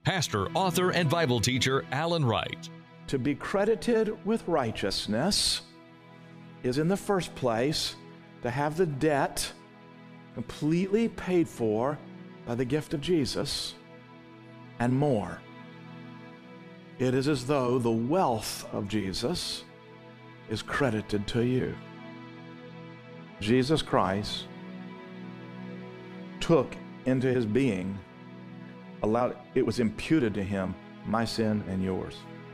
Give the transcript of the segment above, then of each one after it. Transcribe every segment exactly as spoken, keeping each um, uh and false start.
pastor, author, and Bible teacher Alan Wright. To be credited with righteousness is, in the first place, to have the debt completely paid for by the gift of Jesus, and more. It is as though the wealth of Jesus is credited to you. Jesus Christ took into his being, allowed, it was imputed to him, my sin and yours.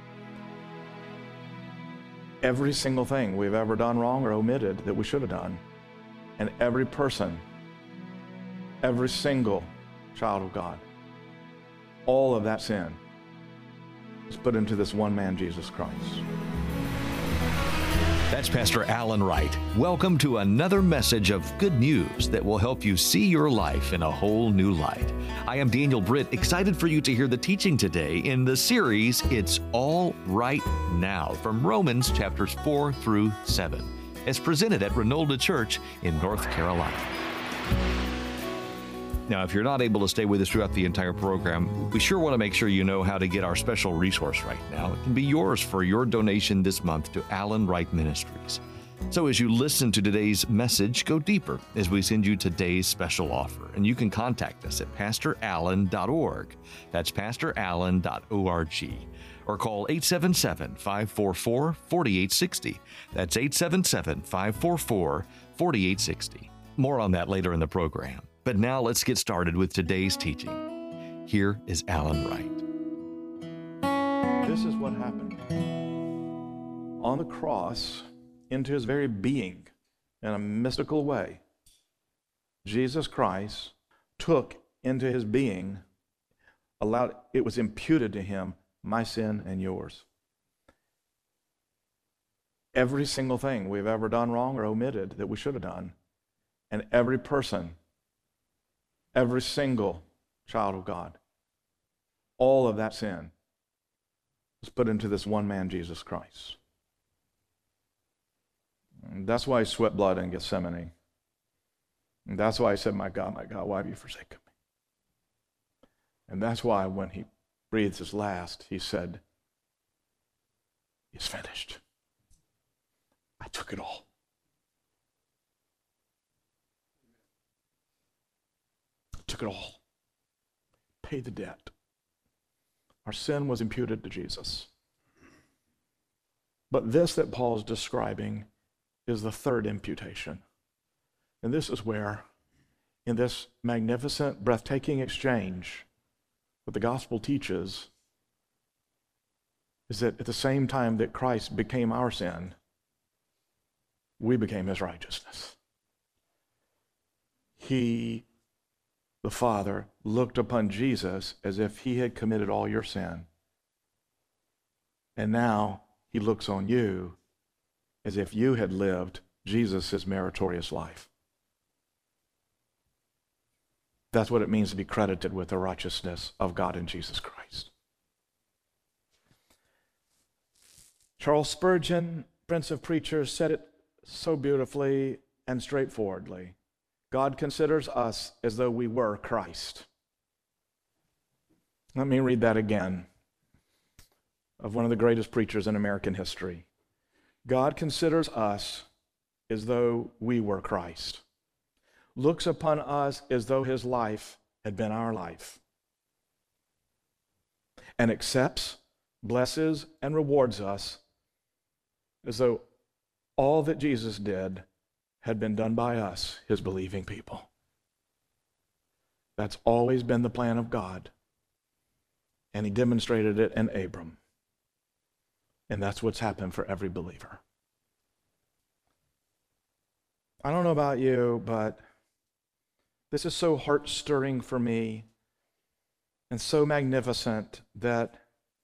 Every single thing we've ever done wrong or omitted that we should have done, and every person, every single child of God, all of that sin is put into this one man, Jesus Christ. That's Pastor Alan Wright. Welcome to another message of good news that will help you see your life in a whole new light. I am Daniel Britt, excited for you to hear the teaching today in the series, It's All Right Now, from Romans chapters four through seven, as presented at Renolda Church in North Carolina. Now, if you're not able to stay with us throughout the entire program, we sure want to make sure you know how to get our special resource right now. It can be yours for your donation this month to Alan Wright Ministries. So as you listen to today's message, go deeper as we send you today's special offer. And you can contact us at pastor allen dot org. That's pastor allen dot org. Or call eight seven seven, five four four, four eight six zero. That's eight seven seven, five four four, four eight six zero. More on that later in the program. But now let's get started with today's teaching. Here is Alan Wright. This is what happened. On the cross, into his very being, in a mystical way, Jesus Christ took into his being, allowed, it was imputed to him, my sin and yours. Every single thing we've ever done wrong or omitted that we should have done, and every person, every single child of God, all of that sin was put into this one man, Jesus Christ. And that's why he sweat blood in Gethsemane. And that's why he said, my God, my God, why have you forsaken me? And that's why when he breathed his last, he said, it's finished. I took it all. Took it all. Paid the debt. Our sin was imputed to Jesus. But this that Paul is describing is the third imputation. And this is where, in this magnificent, breathtaking exchange, what the gospel teaches is that at the same time that Christ became our sin, we became his righteousness. He, the Father, looked upon Jesus as if he had committed all your sin. And now he looks on you as if you had lived Jesus' meritorious life. That's what it means to be credited with the righteousness of God in Jesus Christ. Charles Spurgeon, Prince of Preachers, said it so beautifully and straightforwardly. God considers us as though we were Christ. Let me read that again, of one of the greatest preachers in American history. God considers us as though we were Christ, looks upon us as though his life had been our life, and accepts, blesses, and rewards us as though all that Jesus did had been done by us, his believing people. That's always been the plan of God, and he demonstrated it in Abram. And that's what's happened for every believer. I don't know about you, but this is so heart-stirring for me and so magnificent that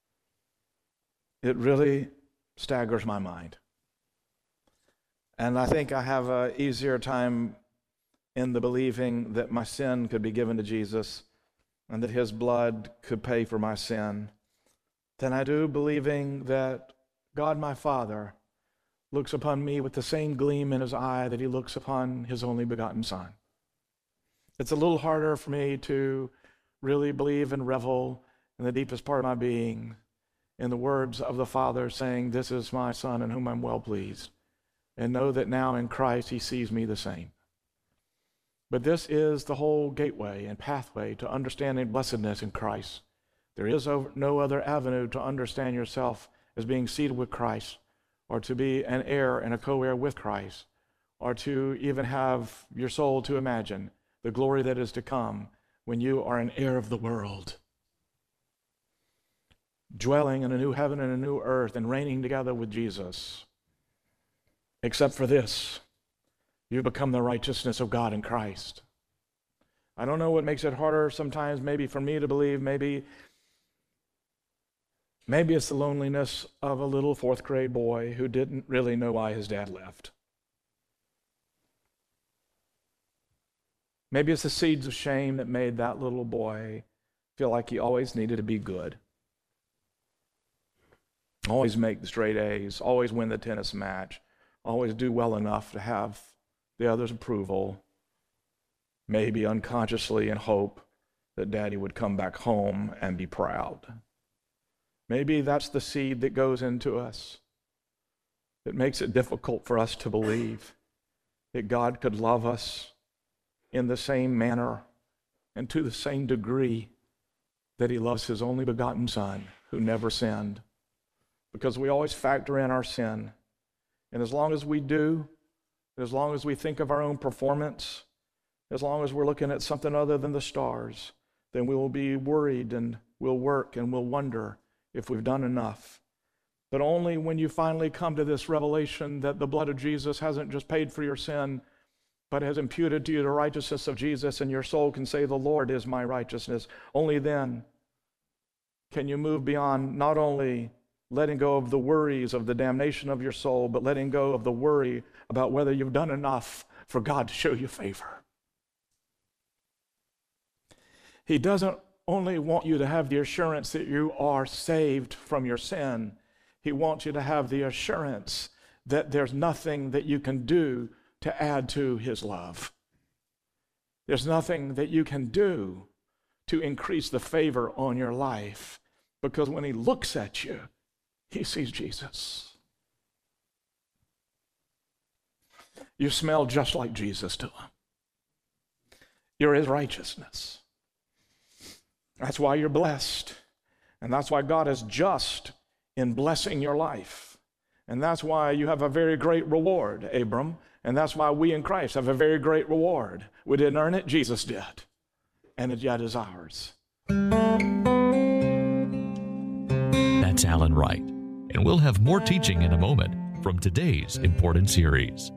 it really staggers my mind. And I think I have an easier time in the believing that my sin could be given to Jesus and that his blood could pay for my sin than I do believing that God, my Father, looks upon me with the same gleam in his eye that he looks upon his only begotten Son. It's a little harder for me to really believe and revel in the deepest part of my being, in the words of the Father saying, "This is my Son in whom I'm well pleased," and know that now in Christ he sees me the same. But this is the whole gateway and pathway to understanding blessedness in Christ. There is no other avenue to understand yourself as being seated with Christ, or to be an heir and a co-heir with Christ, or to even have your soul to imagine the glory that is to come when you are an heir of the world, dwelling in a new heaven and a new earth and reigning together with Jesus. Except for this, you become the righteousness of God in Christ. I don't know what makes it harder sometimes, maybe for me to believe, maybe maybe it's the loneliness of a little fourth grade boy who didn't really know why his dad left. Maybe it's the seeds of shame that made that little boy feel like he always needed to be good. Always make the straight A's, always win the tennis match, always do well enough to have the other's approval, maybe unconsciously in hope that daddy would come back home and be proud. Maybe that's the seed that goes into us that makes it difficult for us to believe that God could love us in the same manner and to the same degree that he loves his only begotten Son who never sinned. Because we always factor in our sin. And as long as we do, as long as we think of our own performance, as long as we're looking at something other than the stars, then we will be worried and we'll work and we'll wonder if we've done enough. But only when you finally come to this revelation that the blood of Jesus hasn't just paid for your sin, but has imputed to you the righteousness of Jesus, and your soul can say, "The Lord is my righteousness," only then can you move beyond not only letting go of the worries of the damnation of your soul, but letting go of the worry about whether you've done enough for God to show you favor. He doesn't only want you to have the assurance that you are saved from your sin. He wants you to have the assurance that there's nothing that you can do to add to his love. There's nothing that you can do to increase the favor on your life, because when he looks at you, he sees Jesus. You smell just like Jesus to him. You're his righteousness. That's why you're blessed. And that's why God is just in blessing your life. And that's why you have a very great reward, Abram. And that's why we in Christ have a very great reward. We didn't earn it, Jesus did. And it yet is ours. That's Alan Wright. And we'll have more teaching in a moment from today's important series.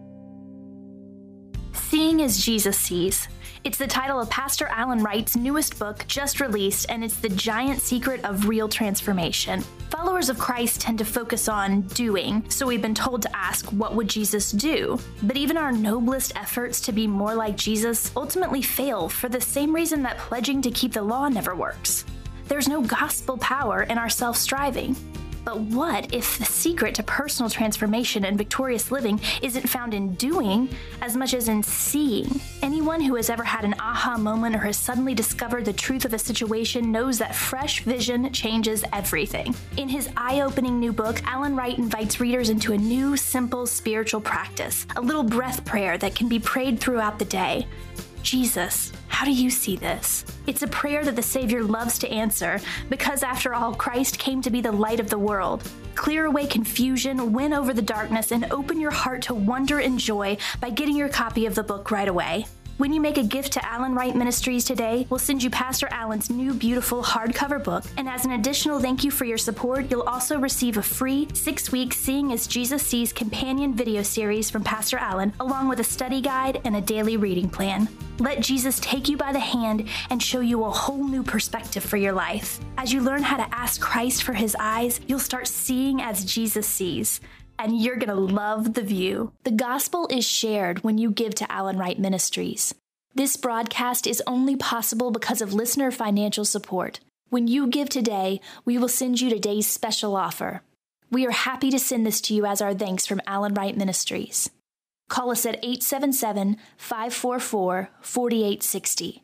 Seeing as Jesus Sees. It's the title of Pastor Alan Wright's newest book, just released, and it's the giant secret of real transformation. Followers of Christ tend to focus on doing, so we've been told to ask, what would Jesus do? But even our noblest efforts to be more like Jesus ultimately fail for the same reason that pledging to keep the law never works. There's no gospel power in our self-striving. But what if the secret to personal transformation and victorious living isn't found in doing as much as in seeing? Anyone who has ever had an aha moment or has suddenly discovered the truth of a situation knows that fresh vision changes everything. In his eye-opening new book, Alan Wright invites readers into a new, simple spiritual practice, a little breath prayer that can be prayed throughout the day. Jesus, how do you see this? It's a prayer that the Savior loves to answer because, after all, Christ came to be the light of the world. Clear away confusion, win over the darkness, and open your heart to wonder and joy by getting your copy of the book right away. When you make a gift to Alan Wright Ministries today, we'll send you Pastor Alan's new beautiful hardcover book, and as an additional thank you for your support, you'll also receive a free six-week Seeing as Jesus Sees companion video series from Pastor Alan, along with a study guide and a daily reading plan. Let Jesus take you by the hand and show you a whole new perspective for your life. As you learn how to ask Christ for his eyes, you'll start seeing as Jesus sees. And you're going to love the view. The gospel is shared when you give to Alan Wright Ministries. This broadcast is only possible because of listener financial support. When you give today, we will send you today's special offer. We are happy to send this to you as our thanks from Alan Wright Ministries. Call us at eight seven seven, five four four, four eight six zero.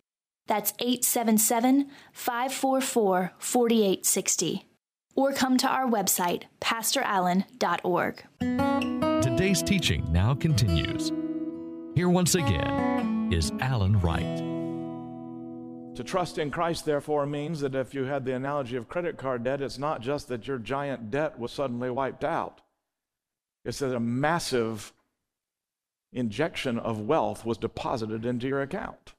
That's eight seven seven, five four four, four eight six zero. Or come to our website, pastor allen dot org. Today's teaching now continues. Here once again is Alan Wright. To trust in Christ, therefore, means that if you had the analogy of credit card debt, it's not just that your giant debt was suddenly wiped out. It's that a massive injection of wealth was deposited into your account.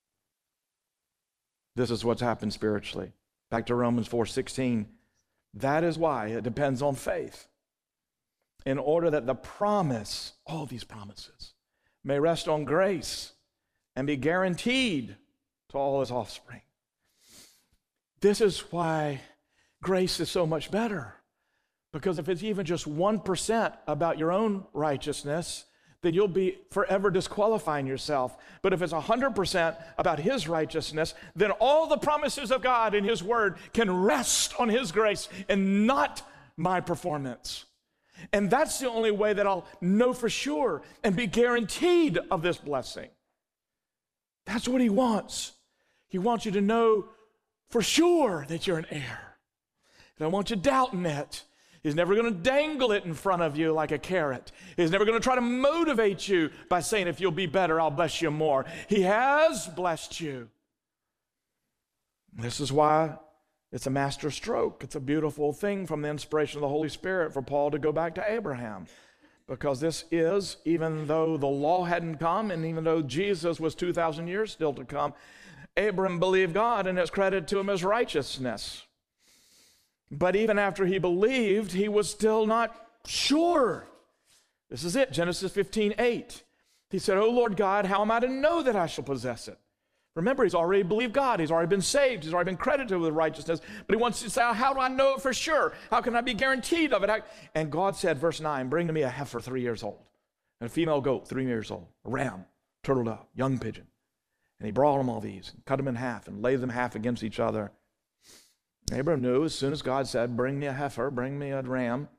This is what's happened spiritually. Back to Romans four sixteen. That is why it depends on faith, in order that the promise, all these promises, may rest on grace and be guaranteed to all his offspring. This is why grace is so much better, because if it's even just one percent about your own righteousness, then you'll be forever disqualifying yourself. But if it's one hundred percent about his righteousness, then all the promises of God in his word can rest on his grace and not my performance. And that's the only way that I'll know for sure and be guaranteed of this blessing. That's what he wants. He wants you to know for sure that you're an heir. He don't want you doubting it. He's never going to dangle it in front of you like a carrot. He's never going to try to motivate you by saying, if you'll be better, I'll bless you more. He has blessed you. This is why it's a master stroke. It's a beautiful thing from the inspiration of the Holy Spirit for Paul to go back to Abraham. Because this is, even though the law hadn't come, and even though Jesus was two thousand years still to come, Abraham believed God, and it's credited to him as righteousness. But even after he believed, he was still not sure. This is it, Genesis fifteen eight. He said, "Oh Lord God, how am I to know that I shall possess it?" Remember, he's already believed God. He's already been saved. He's already been credited with righteousness. But he wants to say, how do I know it for sure? How can I be guaranteed of it? How? And God said, verse nine, "Bring to me a heifer three years old, and a female goat three years old, a ram, turtle dove, young pigeon." And he brought them all these, and cut them in half, and laid them half against each other. Abraham knew as soon as God said, "Bring me a heifer, bring me a ram,"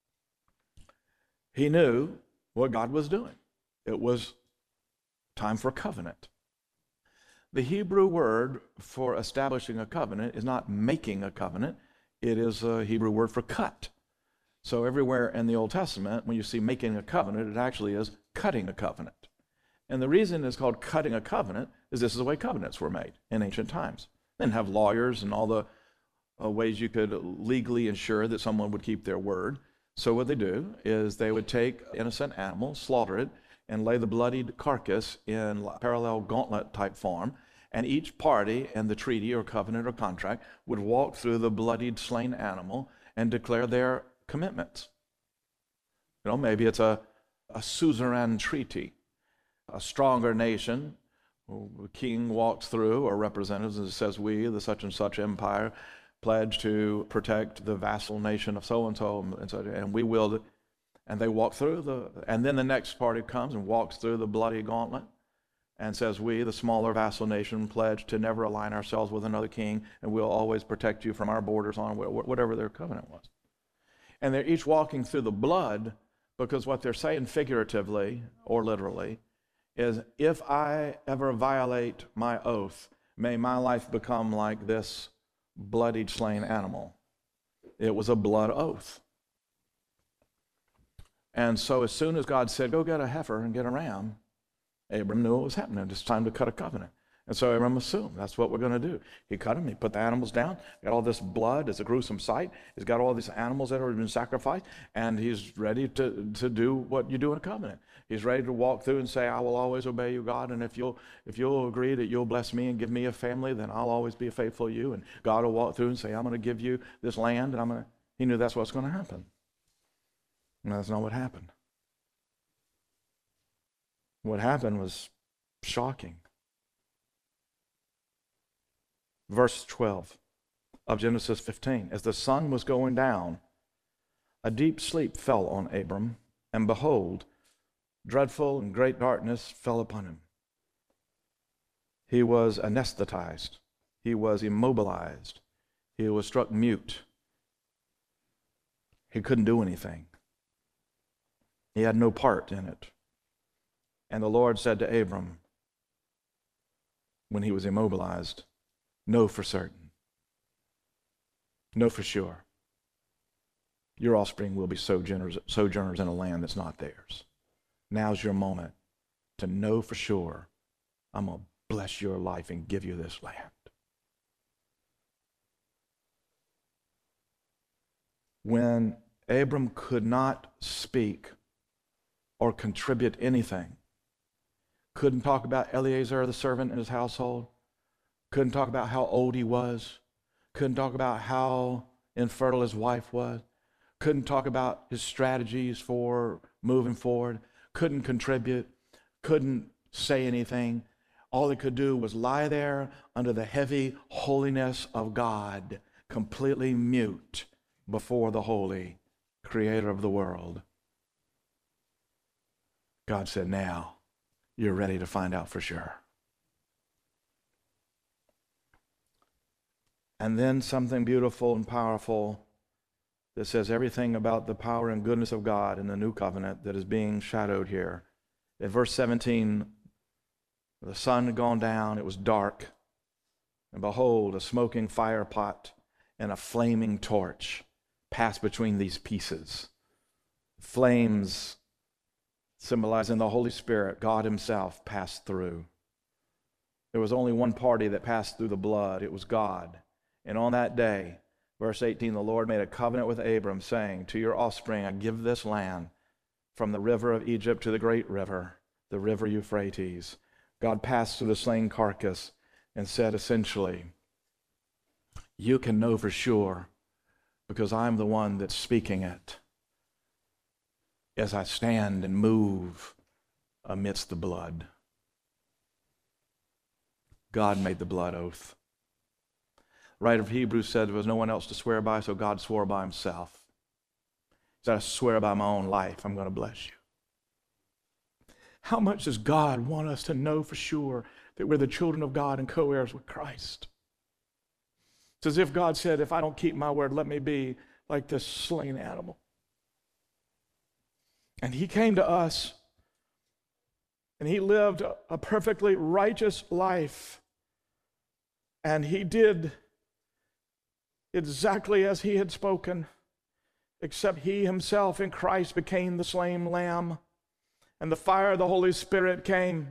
he knew what God was doing. It was time for a covenant. The Hebrew word for establishing a covenant is not making a covenant. It is a Hebrew word for cut. So everywhere in the Old Testament, when you see making a covenant, it actually is cutting a covenant. And the reason it's called cutting a covenant is this is the way covenants were made in ancient times. They didn't have lawyers and all the Uh, ways you could legally ensure that someone would keep their word. So what they do is they would take an innocent animal, slaughter it, and lay the bloodied carcass in parallel gauntlet type form, and each party in the treaty or covenant or contract would walk through the bloodied slain animal and declare their commitments. You know, maybe it's a, a suzerain treaty. A stronger nation, the king walks through, or representatives, and says, "We, the such and such empire, pledge to protect the vassal nation of so-and-so, and so, and we will," and they walk through the, and then the next party comes and walks through the bloody gauntlet and says, "We, the smaller vassal nation, pledge to never align ourselves with another king, and we'll always protect you from our borders," on whatever their covenant was. And they're each walking through the blood, because what they're saying figuratively or literally is, if I ever violate my oath, may my life become like this bloodied, slain animal. It was a blood oath. And so as soon as God said, "Go get a heifer and get a ram," Abram knew what was happening. It's time to cut a covenant. And so Abram assumed that's what we're going to do. He cut them, he put the animals down, got all this blood. It's a gruesome sight. He's got all these animals that have been sacrificed, and he's ready to, to do what you do in a covenant. He's ready to walk through and say, "I will always obey you, God, and if you'll if you'll agree that you'll bless me and give me a family, then I'll always be faithful to you." And God will walk through and say, "I'm going to give you this land," and I'm going to. He knew that's what's going to happen. And that's not what happened. What happened was shocking. Verse twelve of Genesis fifteen. As the sun was going down, a deep sleep fell on Abram, and behold, dreadful and great darkness fell upon him. He was anesthetized. He was immobilized. He was struck mute. He couldn't do anything. He had no part in it. And the Lord said to Abram, when he was immobilized, know for certain, know for sure, your offspring will be sojourners, sojourners in a land that's not theirs. Now's your moment to know for sure, I'm going to bless your life and give you this land. When Abram could not speak or contribute anything, couldn't talk about Eliezer, the servant in his household, couldn't talk about how old he was, couldn't talk about how infertile his wife was, couldn't talk about his strategies for moving forward, couldn't contribute, couldn't say anything. All he could do was lie there under the heavy holiness of God, completely mute before the holy creator of the world. God said, now you're ready to find out for sure. And then something beautiful and powerful that says everything about the power and goodness of God in the new covenant that is being shadowed here. In verse seventeen, the sun had gone down, it was dark, and behold, a smoking fire pot and a flaming torch passed between these pieces. Flames symbolizing the Holy Spirit, God himself, passed through. There was only one party that passed through the blood. It was God. And on that day, verse eighteen, the Lord made a covenant with Abram, saying, to your offspring I give this land, from the river of Egypt to the great river, the river Euphrates. God passed through the slain carcass and said essentially, you can know for sure because I'm the one that's speaking it as I stand and move amidst the blood. God made the blood oath. The writer of Hebrews said there was no one else to swear by, so God swore by himself. He said, I swear by my own life, I'm going to bless you. How much does God want us to know for sure that we're the children of God and co-heirs with Christ? It's as if God said, if I don't keep my word, let me be like this slain animal. And he came to us, and he lived a perfectly righteous life, and he did exactly as he had spoken, except he himself in Christ became the slain lamb, and the fire of the Holy Spirit came.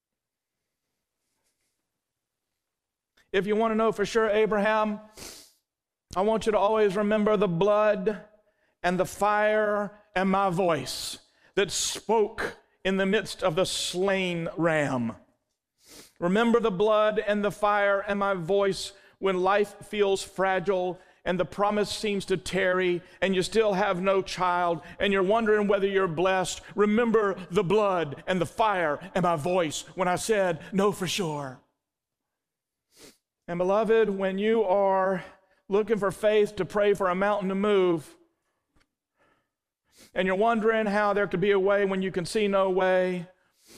If you want to know for sure, Abraham, I want you to always remember the blood and the fire and my voice that spoke in the midst of the slain ram. Remember the blood and the fire and my voice when life feels fragile and the promise seems to tarry and you still have no child and you're wondering whether you're blessed. Remember the blood and the fire and my voice when I said, know for sure. And beloved, when you are looking for faith to pray for a mountain to move, and you're wondering how there could be a way when you can see no way,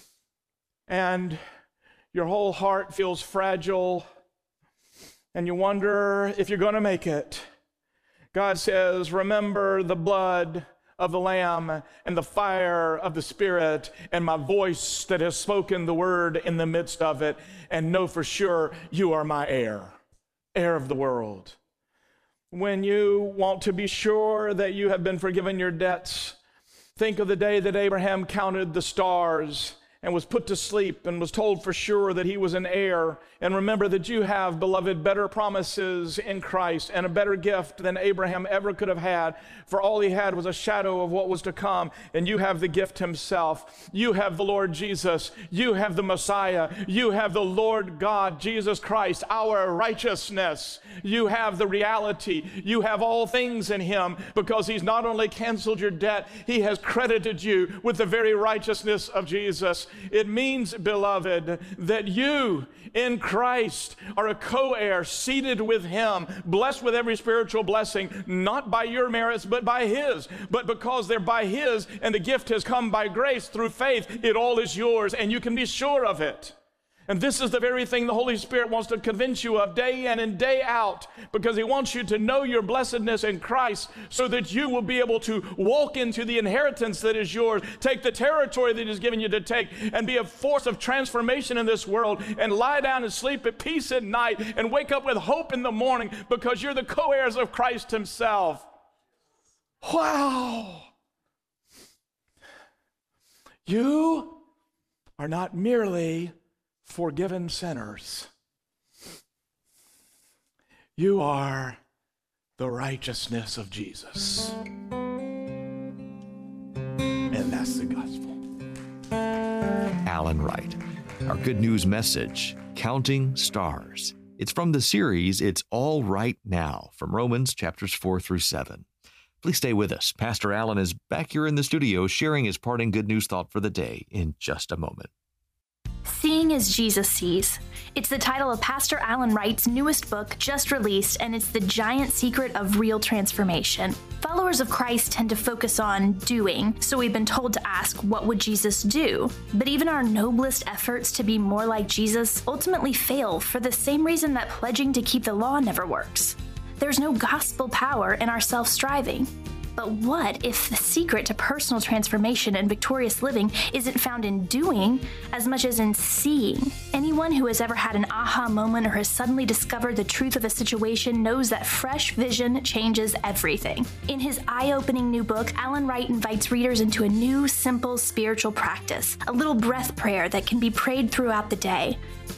and your whole heart feels fragile, and you wonder if you're going to make it, God says, remember the blood of the Lamb and the fire of the Spirit and my voice that has spoken the word in the midst of it, and know for sure you are my heir, heir of the world. When you want to be sure that you have been forgiven your debts, think of the day that Abraham counted the stars and was put to sleep and was told for sure that he was an heir. And remember that you have, beloved, better promises in Christ and a better gift than Abraham ever could have had, for all he had was a shadow of what was to come, and you have the gift himself. You have the Lord Jesus. You have the Messiah. You have the Lord God, Jesus Christ, our righteousness. You have the reality. You have all things in him, because he's not only canceled your debt, he has credited you with the very righteousness of Jesus. It means, beloved, that you in Christ are a co-heir, seated with him, blessed with every spiritual blessing, not by your merits, but by his. But because they're by his, and the gift has come by grace through faith, it all is yours, and you can be sure of it. And this is the very thing the Holy Spirit wants to convince you of day in and day out, because he wants you to know your blessedness in Christ so that you will be able to walk into the inheritance that is yours, take the territory that he's given you to take, and be a force of transformation in this world, and lie down and sleep at peace at night and wake up with hope in the morning because you're the co-heirs of Christ himself. Wow! You are not merely forgiven sinners. You are the righteousness of Jesus. And that's the gospel. Alan Wright, our good news message, Counting Stars. It's from the series, It's All Right Now, from Romans chapters four through seven. Please stay with us. Pastor Alan is back here in the studio sharing his parting good news thought for the day in just a moment. Seeing as Jesus Sees. It's the title of Pastor Alan Wright's newest book, just released, and it's the giant secret of real transformation. Followers of Christ tend to focus on doing, so we've been told to ask, what would Jesus do? But even our noblest efforts to be more like Jesus ultimately fail for the same reason that pledging to keep the law never works. There's no gospel power in our self-striving. But what if the secret to personal transformation and victorious living isn't found in doing as much as in seeing? Anyone who has ever had an aha moment or has suddenly discovered the truth of a situation knows that fresh vision changes everything. In his eye-opening new book, Alan Wright invites readers into a new, simple spiritual practice, a little breath prayer that can be prayed throughout the day.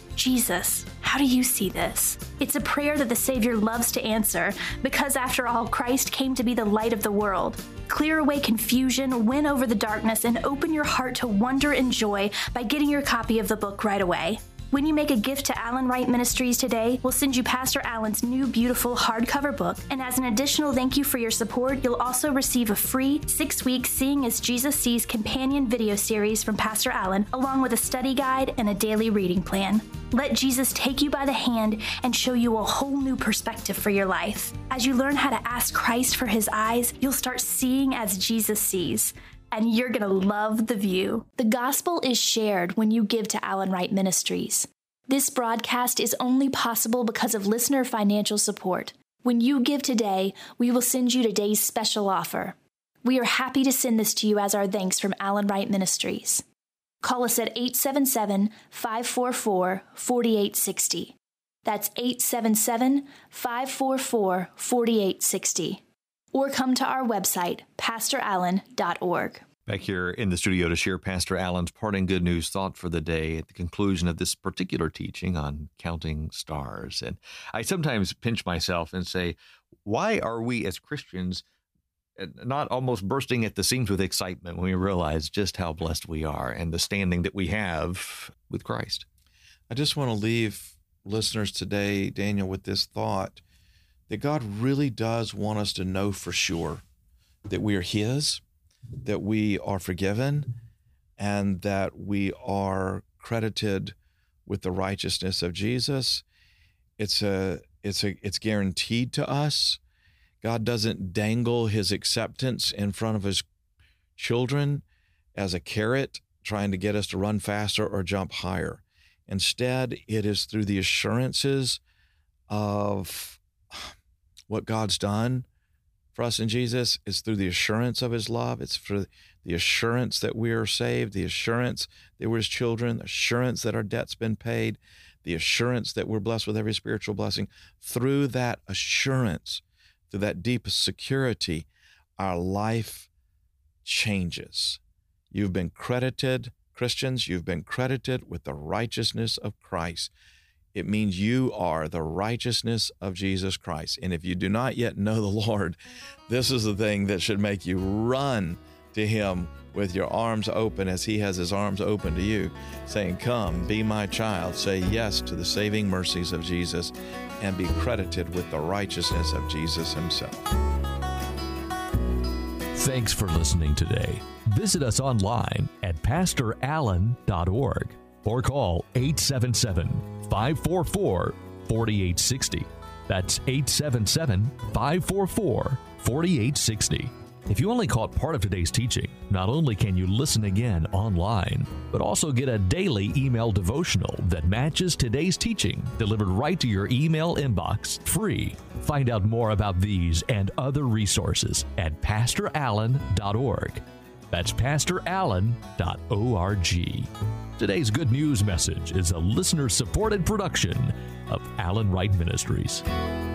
Jesus, how do you see this? It's a prayer that the Savior loves to answer because, after all, Christ came to be the light of the world. Clear away confusion, win over the darkness, and open your heart to wonder and joy by getting your copy of the book right away. When you make a gift to Alan Wright Ministries today, we'll send you Pastor Alan's new beautiful hardcover book, and as an additional thank you for your support, you'll also receive a free six-week Seeing as Jesus Sees companion video series from Pastor Alan, along with a study guide and a daily reading plan. Let Jesus take you by the hand and show you a whole new perspective for your life. As you learn how to ask Christ for his eyes, you'll start seeing as Jesus sees. And you're going to love the view. The gospel is shared when you give to Alan Wright Ministries. This broadcast is only possible because of listener financial support. When you give today, we will send you today's special offer. We are happy to send this to you as our thanks from Alan Wright Ministries. Call us at eight seven seven, five four four, four eight six zero. That's eight seven seven, five four four, four eight six zero. Or come to our website, pastor allen dot org. Back here in the studio to share Pastor Alan's parting good news thought for the day at the conclusion of this particular teaching on counting stars. And I sometimes pinch myself and say, why are we as Christians not almost bursting at the seams with excitement when we realize just how blessed we are and the standing that we have with Christ? I just want to leave listeners today, Daniel, with this thought that God really does want us to know for sure that we are his, that we are forgiven, and that we are credited with the righteousness of Jesus. It's a, it's a, it's guaranteed to us. God doesn't dangle his acceptance in front of his children as a carrot trying to get us to run faster or jump higher. Instead, it is through the assurances of what God's done for us in Jesus. It's through the assurance of his love. It's for the assurance that we are saved, the assurance that we're his children, the assurance that our debt's been paid, the assurance that we're blessed with every spiritual blessing. Through that assurance, through that deepest security, our life changes. You've been credited, Christians, you've been credited with the righteousness of Christ. It means you are the righteousness of Jesus Christ. And if you do not yet know the Lord, this is the thing that should make you run to him with your arms open as he has his arms open to you, saying, come, be my child. Say yes to the saving mercies of Jesus and be credited with the righteousness of Jesus himself. Thanks for listening today. Visit us online at pastor allen dot org or call eight seven seven, five four four, four eight six zero. That's eight seven seven, five four four, four eight six zero. If you only caught part of today's teaching, not only can you listen again online, but also get a daily email devotional that matches today's teaching delivered right to your email inbox, free. Find out more about these and other resources at pastor allen dot org. That's pastor allen dot org. Today's Good News message is a listener-supported production of Allen Wright Ministries.